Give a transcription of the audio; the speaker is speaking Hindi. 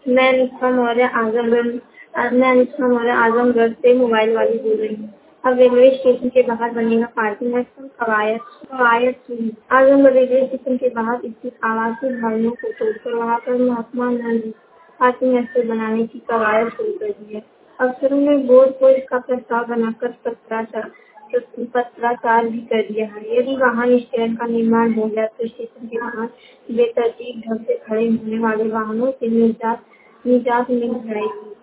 मैं अनुष्का मौर्य आजमगढ़ से मोबाइल वाली बोल रही हूँ। अब रेलवे स्टेशन के बाहर बनेगा पार्किंग स्थल कवायद सुई। आजमगढ़ रेलवे स्टेशन के बाहर स्थित आवासीय भवनों को तोड़कर वहां पर महात्मा गांधी पार्किंग स्थल बनाने की कवायद शुरू कर दी है। अफसरों ने बोर्ड को इसका प्रस्ताव बनाकर पत्राचार भी कर दिया है। यदि वाहन स्टैंड का निर्माण हो गया तो स्टेशन के बाहर बेतरतीब ढंग से खड़े होने वाले वाहनों से निजात मिल जाएगी।